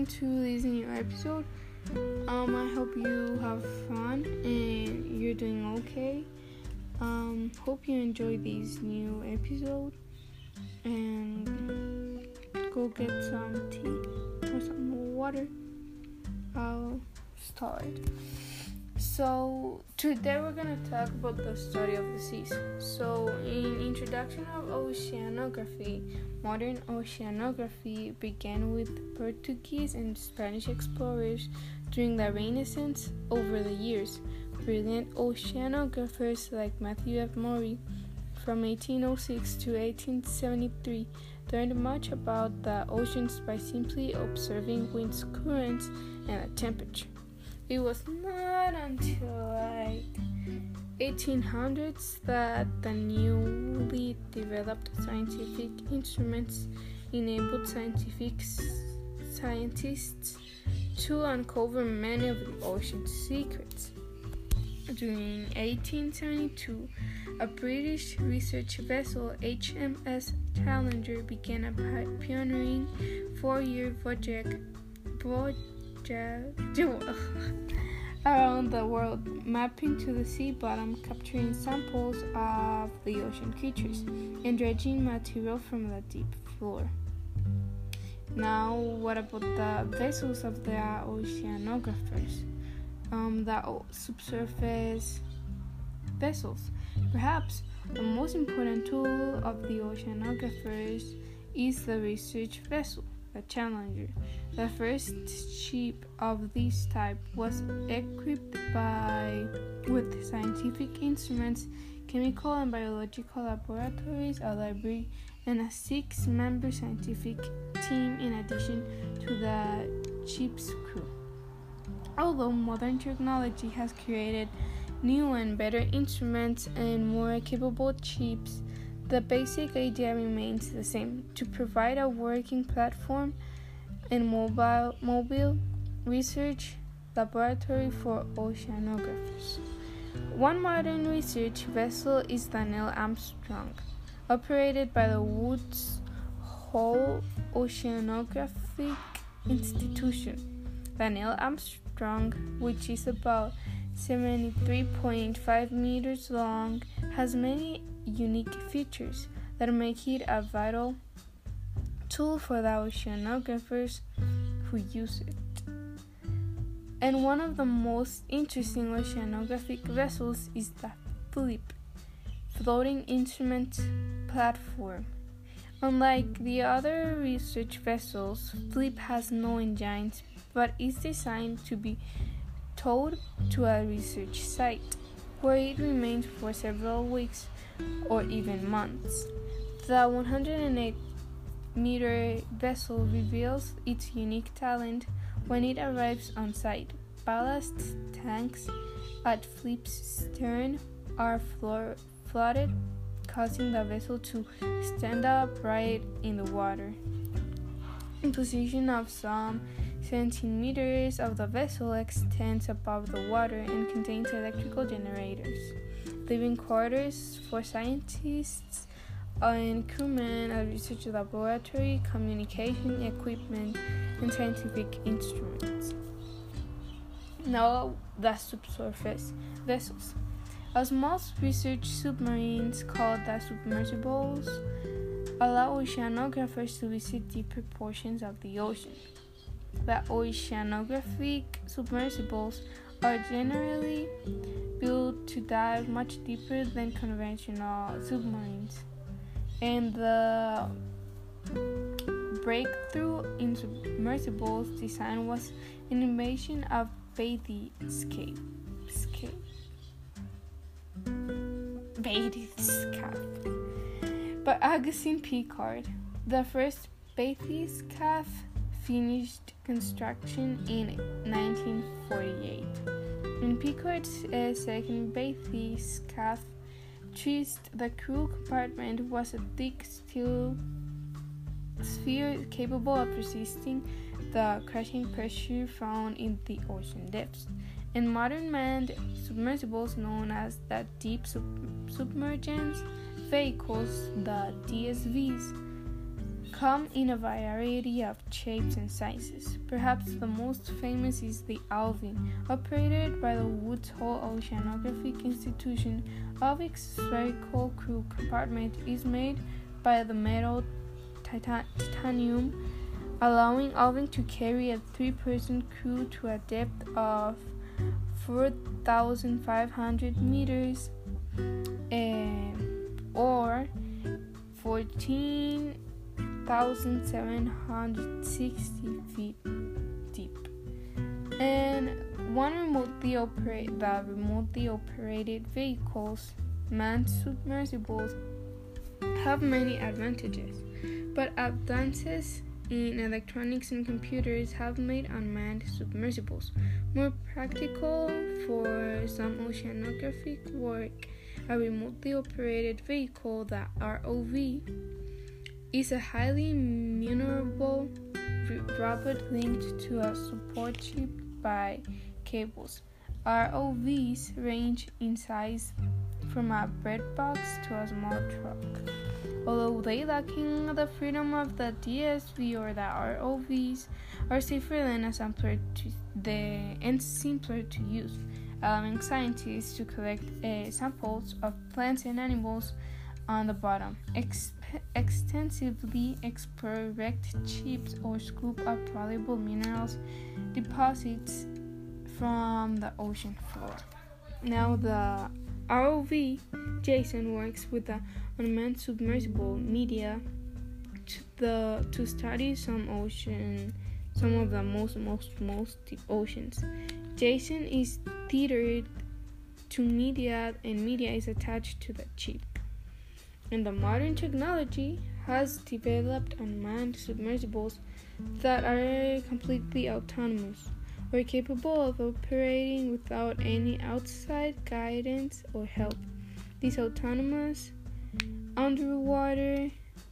to this new episode. I hope you have fun and you're doing okay. Hope you enjoy this new episode and go get some tea or some water. I'll start. So today we're gonna talk about the study of the seas. So in Introduction of Oceanography, modern oceanography began with Portuguese and Spanish explorers during the Renaissance. Over the years, brilliant oceanographers like Matthew F. Maury from 1806 to 1873 learned much about the oceans by simply observing winds, currents, and the temperature. It was not until 1800s that the newly developed scientific instruments enabled scientists to uncover many of the ocean's secrets. During 1872, a British research vessel, HMS Challenger, began a pioneering 4-year voyage around the world, mapping to the sea bottom, capturing samples of the ocean creatures, and dredging material from the deep floor. Now, what about the vessels of the oceanographers? The subsurface vessels. Perhaps the most important tool of the oceanographers is the research vessel, the Challenger. The first ship of this type was equipped with scientific instruments, chemical and biological laboratories, a library, and a 6-member scientific team in addition to the ship's crew. Although modern technology has created new and better instruments and more capable ships, the basic idea remains the same: to provide a working platform and mobile research laboratory for oceanographers. One modern research vessel is the Neil Armstrong, operated by the Woods Hole Oceanographic Institution. The Neil Armstrong, which is about 73.5 meters long, has many unique features that make it a vital tool for the oceanographers who use it. And one of the most interesting oceanographic vessels is the FLIP, Floating Instrument Platform. Unlike the other research vessels, FLIP has no engines but is designed to be towed to a research site, where it remains for several weeks or even months. The 108-meter vessel reveals its unique talent when it arrives on site. Ballast tanks at FLIP's stern are flooded, causing the vessel to stand upright in the water. In position of some 17 meters of the vessel extends above the water and contains electrical generators, living quarters for scientists and crewmen, a research laboratory, communication equipment, and scientific instruments. Now, the subsurface vessels. As most research submarines, called the submersibles, allow oceanographers to visit deeper portions of the ocean. The oceanographic submersibles are generally built to dive much deeper than conventional submarines, and the breakthrough in submersibles design was an invention of Bathyscaphe by Augustin Piccard. The first Bathyscaphe finished construction in 1948. In Piccard's second Bathyscaphe test, the crew compartment was a thick steel sphere capable of resisting the crushing pressure found in the ocean depths. And modern manned submersibles, known as the deep submergence vehicles, the DSVs, come in a variety of shapes and sizes. Perhaps the most famous is the Alvin, operated by the Woods Hole Oceanographic Institution. Alvin's spherical crew compartment is made by the metal titanium, allowing Alvin to carry a 3-person crew to a depth of 4,500 meters or 14,760 feet deep. And the remotely operated vehicles, manned submersibles, have many advantages, but advances in electronics and computers have made unmanned submersibles more practical for some oceanographic work. A remotely operated vehicle, the ROV, is a highly maneuverable robot linked to a support ship by cables. ROVs range in size from a bread box to a small truck. Although they lacking the freedom of the DSV or the ROVs, are safer than simpler to use, allowing scientists to collect samples of plants and animals on the bottom, extensively explore wrecked ships, or scoop up valuable minerals deposits from the ocean floor. Now the ROV Jason works with the unmanned submersible media to study some of the most deep oceans. Jason is tethered to media, and media is attached to the chip. And the modern technology has developed unmanned submersibles that are completely autonomous or capable of operating without any outside guidance or help. These autonomous underwater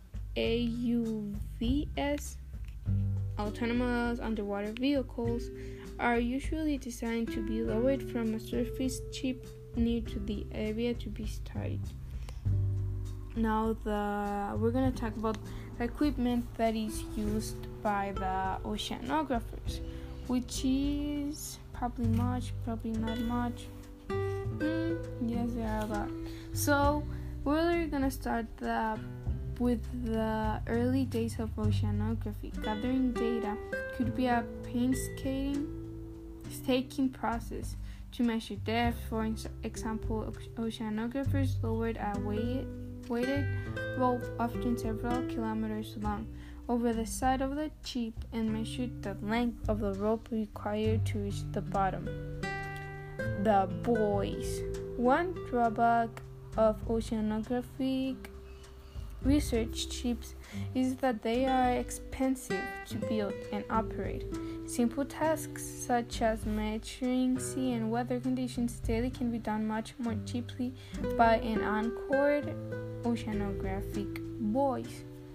autonomous underwater vehicles are usually designed to be lowered from a surface ship near to the area to be studied. Now we're going to talk about the equipment that is used by the oceanographers, which is probably much, probably not much. Yes, there are a lot. So we're going to start with the early days of oceanography. Gathering data could be a painstaking process. To measure depth, for example, oceanographers lowered a weighted rope, often several kilometers long, over the side of the ship and measured the length of the rope required to reach the bottom. The buoys. One drawback of oceanographic research ships is that they are expensive to build and operate. Simple tasks such as measuring sea and weather conditions daily can be done much more cheaply by an anchored oceanographic buoy.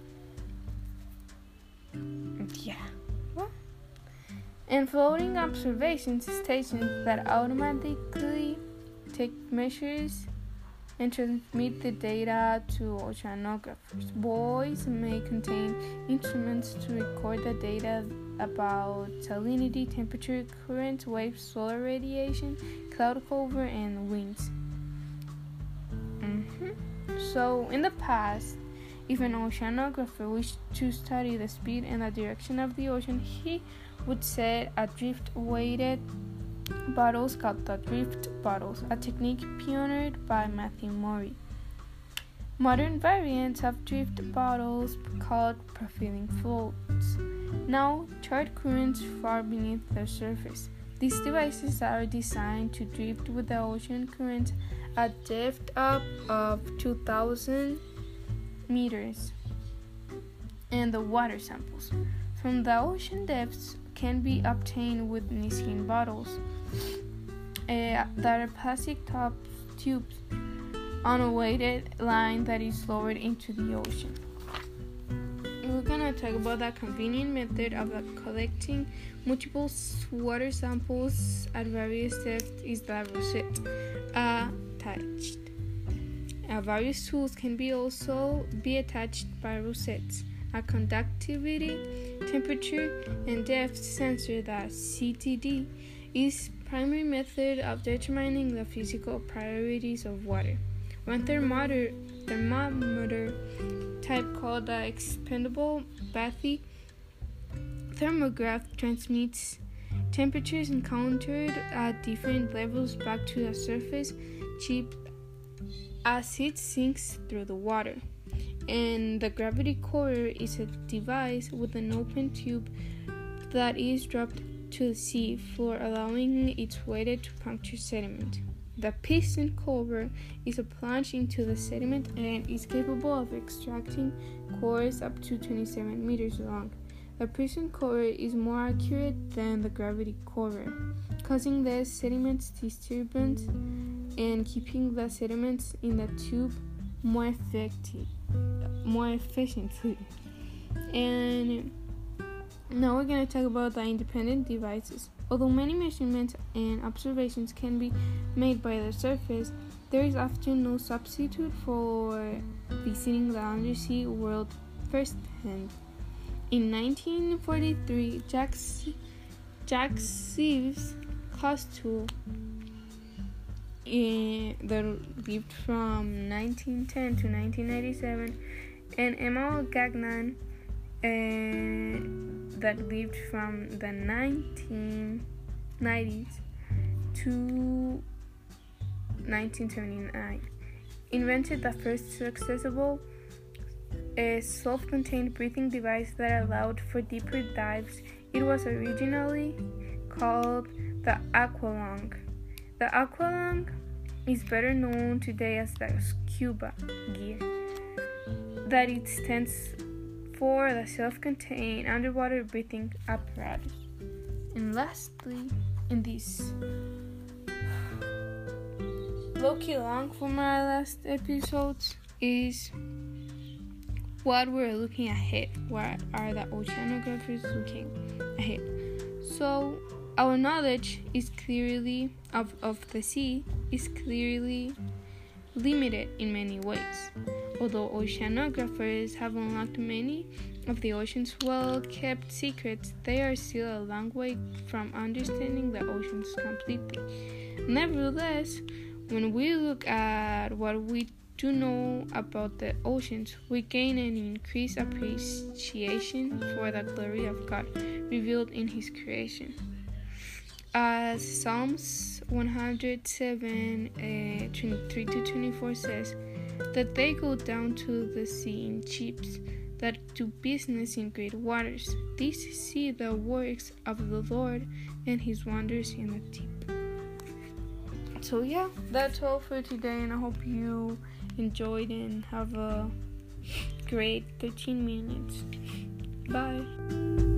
And floating observation stations that automatically take measures and transmit the data to oceanographers. Buoys may contain instruments to record the data about salinity, temperature, current, waves, solar radiation, cloud cover, and winds. So, in the past, if an oceanographer wished to study the speed and the direction of the ocean, he would set drift-weighted bottles called the drift bottles, a technique pioneered by Matthew Maury. Modern variants of drift bottles called profiling floats now chart currents far beneath the surface. These devices are designed to drift with the ocean currents at depth up of 2,000 meters, and the water samples from the ocean depths can be obtained with Niskin bottles that are plastic top tubes on a weighted line that is lowered into the ocean. We're going to talk about the convenient method of collecting multiple water samples at various depths is the rosette attached. Various tools can also be attached by rosettes. a conductivity, temperature, and depth sensor. That CTD is primary method of determining the physical properties of water. One thermometer type called the expandable Bathy thermograph transmits temperatures encountered at different levels back to the surface chip as it sinks through the water. And the gravity core is a device with an open tube that is dropped to the sea floor, allowing its weight to puncture sediment. The piston cover is a plunge into the sediment and is capable of extracting cores up to 27 meters long. The piston cover is more accurate than the gravity cover, causing less sediment disturbance and keeping the sediments in the tube more efficiently. And now we're going to talk about the independent devices. Although many measurements and observations can be made by the surface, there is often no substitute for visiting the undersea world firsthand. In 1943, Jack Sives Costello, that lived from 1910 to 1997, and Emma Gagnon, that lived from the 1990s to 1979, invented the first accessible self-contained breathing device that allowed for deeper dives. It was originally called the Aqualung. The Aqualung is better known today as the scuba gear, that it stands for the self-contained underwater breathing apparatus. And lastly, in this low-key long for my last episodes is what we're looking ahead. What are the oceanographers looking ahead? So our knowledge is clearly of the sea is clearly limited in many ways. Although oceanographers have unlocked many of the ocean's well-kept secrets, they are still a long way from understanding the oceans completely. Nevertheless, when we look at what we do know about the oceans, we gain an increased appreciation for the glory of God revealed in His creation. As Psalms 107, 23-24 says, that they go down to the sea in ships that do business in great waters. These see the works of the Lord and His wonders in the deep. So yeah, that's all for today, and I hope you enjoyed and have a great 13 minutes. Bye.